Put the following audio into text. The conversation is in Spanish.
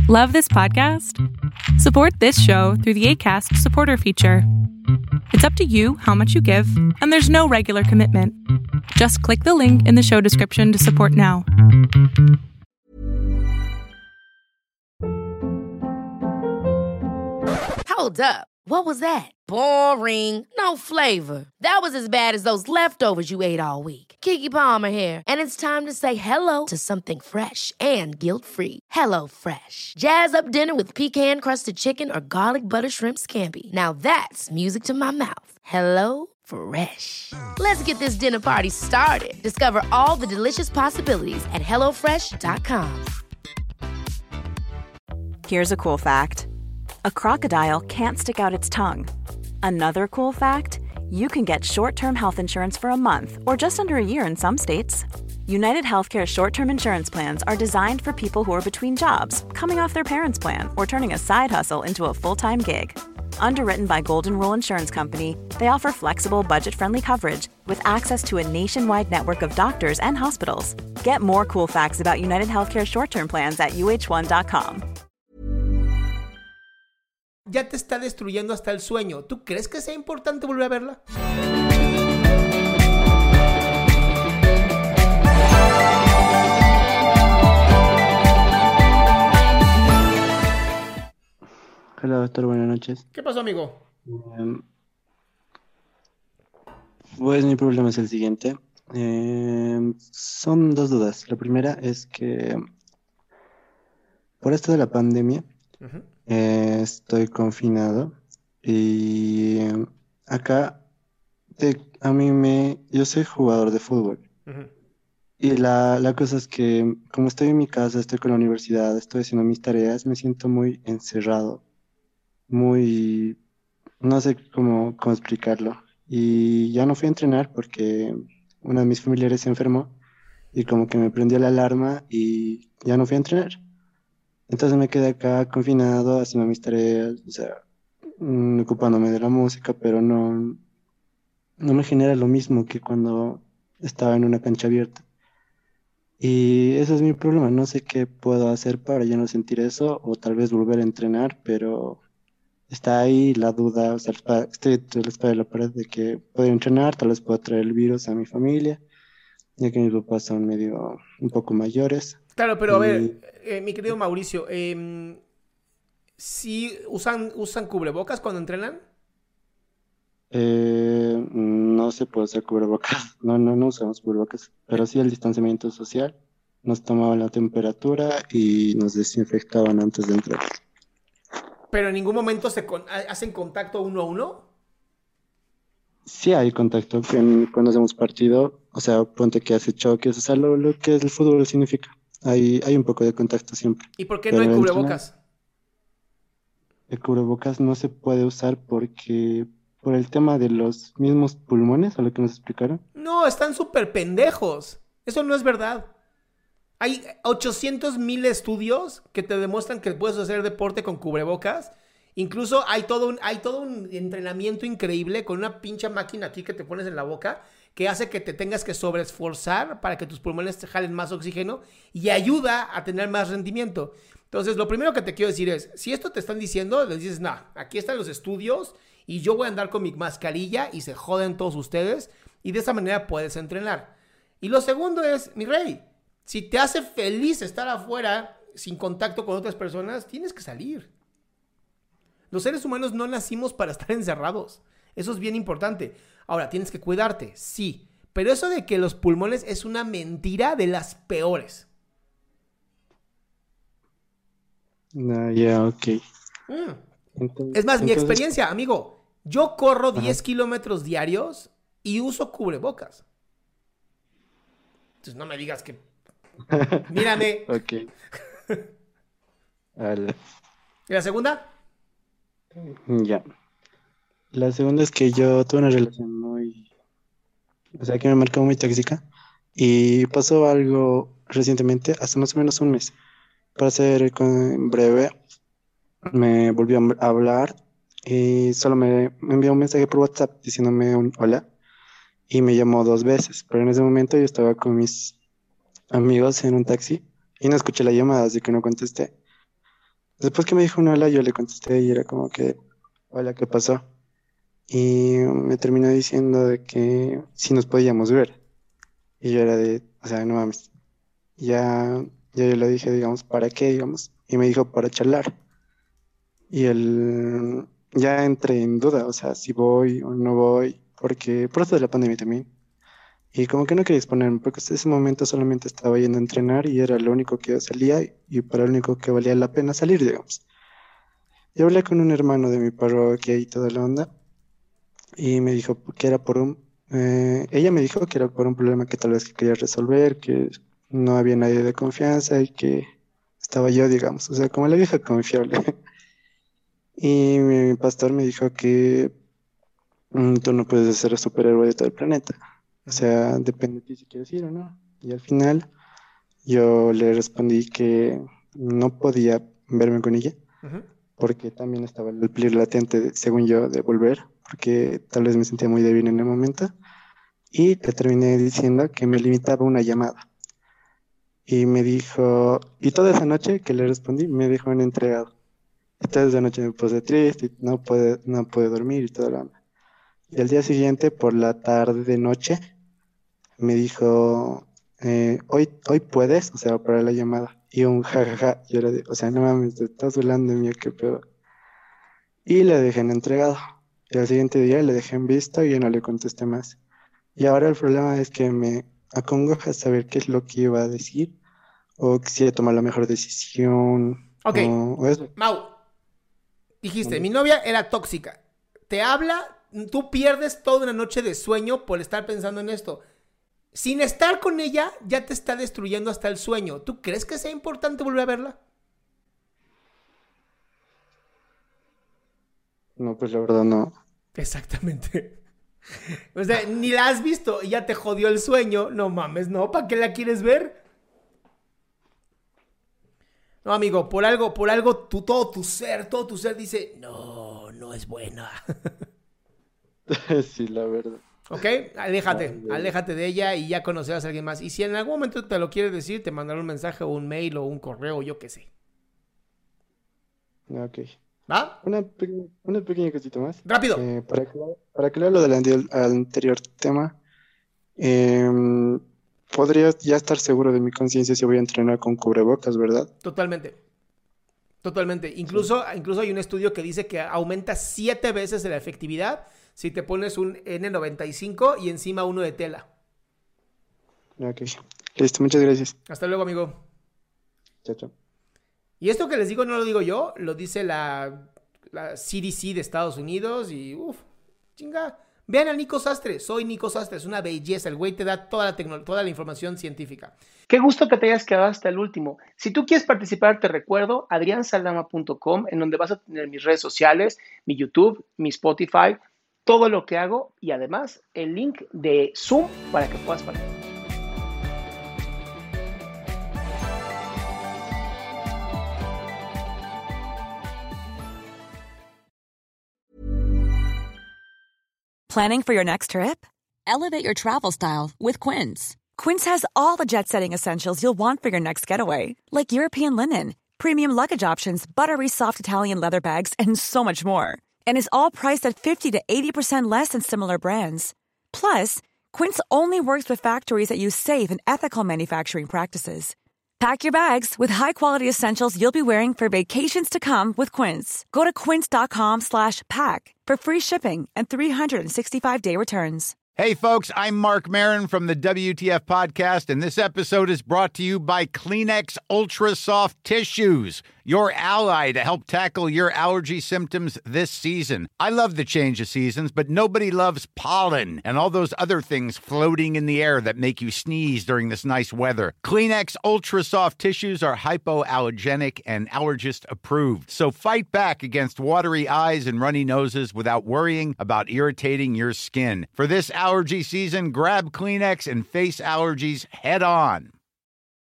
Love this podcast? Support this show through the Acast supporter feature. It's up to you how much you give, and there's no regular commitment. Just click the link in the show description to support now. Hold up. What was that? Boring. No flavor. That was as bad as those leftovers you ate all week. Keke Palmer here, and it's time to say hello to something fresh and guilt-free. Hello Fresh. Jazz up dinner with pecan-crusted chicken or garlic butter shrimp scampi. Now that's music to my mouth. Hello Fresh. Let's get this dinner party started. Discover all the delicious possibilities at hellofresh.com. Here's a cool fact. A crocodile can't stick out its tongue. Another cool fact, you can get short-term health insurance for a month or just under a year in some states. United Healthcare short-term insurance plans are designed for people who are between jobs, coming off their parents' plan, or turning a side hustle into a full-time gig. Underwritten by Golden Rule Insurance Company, they offer flexible, budget-friendly coverage with access to a nationwide network of doctors and hospitals. Get more cool facts about United Healthcare short-term plans at uh1.com. Ya te está destruyendo hasta el sueño. ¿Tú crees que sea importante volver a verla? Hola, doctor, buenas noches. ¿Qué pasó, amigo? Pues mi problema es el siguiente. Son dos dudas. La primera es que por esto de la pandemia, Ujú. estoy confinado y acá yo soy jugador de fútbol Ujú. y la cosa es que como estoy en mi casa, estoy con la universidad, estoy haciendo mis tareas, me siento muy encerrado, muy, no sé cómo explicarlo. Y ya no fui a entrenar porque uno de mis familiares se enfermó y como que me prendió la alarma y ya no fui a entrenar. Entonces me quedé acá confinado, haciendo mis tareas, o sea, ocupándome de la música, pero no me genera lo mismo que cuando estaba en una cancha abierta. Y ese es mi problema, no sé qué puedo hacer para ya no sentir eso, o tal vez volver a entrenar, pero está ahí la duda, o sea, estoy entre la espada y la pared de que puedo entrenar, tal vez pueda traer el virus a mi familia, ya que mis papás son un poco mayores. Claro, pero a Y ver, mi querido Mauricio, ¿sí usan cubrebocas cuando entrenan? no se puede usar cubrebocas, no usamos cubrebocas, pero sí el distanciamiento social. Nos tomaban la temperatura y nos desinfectaban antes de entrar. ¿Pero en ningún momento hacen contacto uno a uno? Sí hay contacto cuando hacemos partido, o sea, ponte que hace choques, o sea, lo que el fútbol significa. Hay un poco de contacto siempre. ¿Y por qué no Pero hay el cubrebocas? El cubrebocas no se puede usar porque por el tema de los mismos pulmones, a lo que nos explicaron. No, están súper pendejos. Eso no es verdad. Hay 800,000 estudios que te demuestran que puedes hacer deporte con cubrebocas. Incluso hay todo un entrenamiento increíble con una pinche máquina aquí que te pones en la boca que hace que te tengas que sobreesforzar para que tus pulmones te jalen más oxígeno y ayuda a tener más rendimiento. Entonces, lo primero que te quiero decir es, si esto te están diciendo, les dices, no, aquí están los estudios y yo voy a andar con mi mascarilla y se joden todos ustedes y de esa manera puedes entrenar. Y lo segundo es, mi rey, si te hace feliz estar afuera sin contacto con otras personas, tienes que salir. Los seres humanos no nacimos para estar encerrados. Eso es bien importante. Ahora, tienes que cuidarte, sí. Pero eso de que los pulmones es una mentira de las peores. Ya, ok. Es más, mi Entonces, experiencia, amigo. Yo corro 10 kilómetros diarios y uso cubrebocas. Entonces no me digas que... Mírame. ok. Vale. ¿Y la segunda? Ya. La segunda es que yo tuve una relación o sea, que me marcó muy tóxica. Y pasó algo recientemente, hace más o menos un mes. Para ser breve, me volvió a hablar y solo me envió un mensaje por WhatsApp diciéndome un hola y me llamó 2 veces. Pero en ese momento yo estaba con mis amigos en un taxi y no escuché la llamada, así que no contesté. después que me dijo un hola, yo le contesté y era como que, hola, ¿qué pasó? Y me terminó diciendo de que si nos podíamos ver. Y yo era de, o sea, no mames. Ya, ya yo le dije, digamos, ¿para qué, digamos? Y me dijo, para charlar. Y él, ya entré en duda, o sea, si voy o no voy, porque por esto de la pandemia también. Y como que no quería exponerme, porque hasta ese momento solamente estaba yendo a entrenar y era lo único que yo salía y para lo único que valía la pena salir, digamos. Y hablé con un hermano de mi parroquia y toda la onda, y me dijo que era por ella me dijo que era por un problema que tal vez que quería resolver, que no había nadie de confianza y que estaba yo, digamos, o sea, como la vieja confiable. Y mi pastor me dijo que tú no puedes ser el superhéroe de todo el planeta. O sea, depende de ti si quieres ir o no. Y al final yo le respondí que no podía verme con ella Ujú. porque también estaba el peligro latente, según yo, de volver, porque tal vez me sentía muy débil en el momento. Y le terminé diciendo que me limitaba una llamada. Y me dijo, y toda esa noche que le respondí, me dejó en entregado. Y toda esa noche me puse triste, y no pude dormir y toda la onda. Y al día siguiente, por la tarde de noche, me dijo, hoy puedes, o sea, para la llamada. Y un jajaja, y era de, o sea, no mames, te estás burlando de mí, qué pedo. Y le dejé en entregado. Y al siguiente día le dejé en visto y ya no le contesté más. Y ahora el problema es que me acongoja saber qué es lo que iba a decir, o si iba a tomar la mejor decisión, Ok, o eso. Mau, dijiste, ¿Mande? mi novia era tóxica. Te habla, tú pierdes toda una noche de sueño por estar pensando en esto. Sin estar con ella, ya te está destruyendo hasta el sueño. ¿Tú crees que sea importante volver a verla? No, pues la verdad no. Exactamente. O sea, ni la has visto y ya te jodió el sueño. No mames, no, ¿para qué la quieres ver? No, amigo, por algo, todo tu ser dice, no, no es buena. Sí, la verdad. ¿Ok? Ay, ay, ay. Aléjate de ella y ya conocerás a alguien más. Y si en algún momento te lo quieres decir, te mandaré un mensaje o un mail o un correo, yo qué sé. Ok. ¿Va? Una pequeña cosita más. Rápido. Para aclarar lo del anterior tema, em, podría ya estar seguro de mi conciencia si voy a entrenar con cubrebocas, ¿verdad? Totalmente. Totalmente. Sí. Incluso hay un estudio que dice que aumenta 7 veces la efectividad si te pones un N95 y encima uno de tela. Ok. Listo, muchas gracias. Hasta luego, amigo. Chao, chao. Y esto que les digo no lo digo yo, lo dice la CDC de Estados Unidos y uff, chinga. Vean a Nico Sastre, soy Nico Sastre, es una belleza, el güey te da toda la información científica. Qué gusto que te hayas quedado hasta el último. Si tú quieres participar, te recuerdo adriansaldama.com, en donde vas a tener mis redes sociales, mi YouTube, mi Spotify, todo lo que hago y además el link de Zoom para que puedas participar. Planning for your next trip? Elevate your travel style with Quince. Quince has all the jet-setting essentials you'll want for your next getaway, like European linen, premium luggage options, buttery soft Italian leather bags, and so much more. And is all priced at 50 to 80% less than similar brands. Plus, Quince only works with factories that use safe and ethical manufacturing practices. Pack your bags with high-quality essentials you'll be wearing for vacations to come with Quince. Go to quince.com/pack for free shipping and 365-day returns. Hey, folks, I'm Mark Marin from the WTF Podcast, and this episode is brought to you by Kleenex Ultra Soft Tissues, your ally to help tackle your allergy symptoms this season. I love the change of seasons, but nobody loves pollen and all those other things floating in the air that make you sneeze during this nice weather. Kleenex Ultra Soft Tissues are hypoallergenic and allergist approved, so fight back against watery eyes and runny noses without worrying about irritating your skin. For this allergy season, grab Kleenex and face allergies head on.